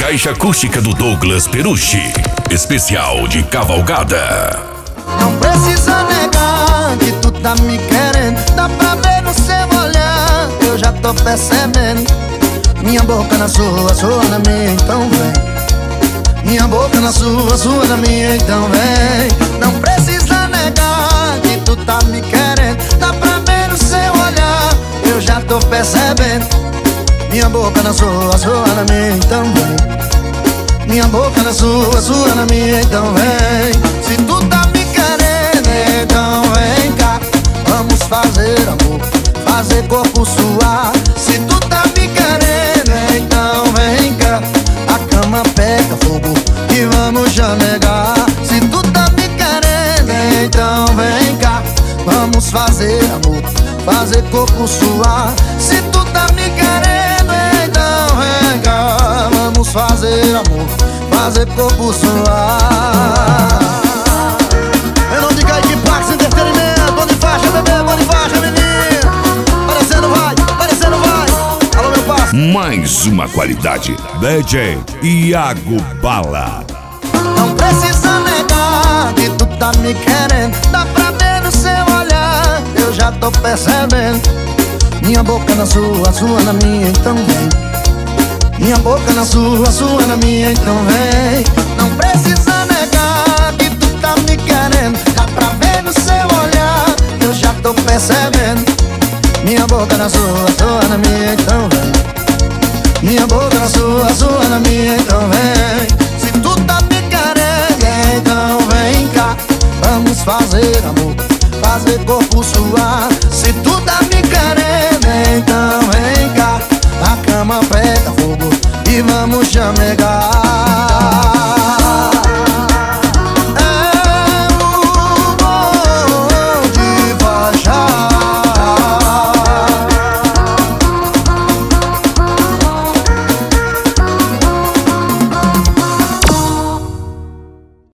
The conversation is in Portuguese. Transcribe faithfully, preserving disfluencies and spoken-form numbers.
Caixa acústica do Douglas Perucci, especial de cavalgada. Não precisa negar que tu tá me querendo, dá pra ver no seu olhar, eu já tô percebendo. Minha boca na sua, sua na minha, então vem. Minha boca na sua, sua na minha, então vem. Não precisa negar que tu tá me querendo, dá pra ver no seu olhar, eu já tô percebendo. Minha boca na sua, sua na minha, então vem. Minha boca na sua, sua na minha, então vem. Se tu tá me querendo, então vem cá, vamos fazer amor, fazer corpo suar. Se tu tá me querendo, então vem cá, a cama pega fogo e vamos chamegar. Se tu tá me querendo, então vem cá, vamos fazer amor, fazer corpo suar. Se tu tá me querendo, então vem cá, vamos fazer amor, fazer corpo suar. Eu não digo aí que Pax Entretenimento, Bonifácio, bebê, Bonifácio, menino. Parecendo vai, parecendo vai. Alô, meu parceiro. Mais uma qualidade, D J Iago Bala. Não precisa negar que tu tá me querendo, dá pra ver no seu olhar, eu já tô percebendo. Minha boca na sua, sua na minha, então vem. Minha boca na sua, sua na minha, então vem. Não precisa negar que tu tá me querendo, dá pra ver no seu olhar, eu já tô percebendo. Minha boca na sua, sua na minha, então vem. Minha boca na sua, sua na minha, então vem. Se tu tá me querendo, então vem cá, vamos fazer amor, fazer corpo suar. Se tu tá me querendo, então vem cá, a cama pega fogo e vamos chamegar.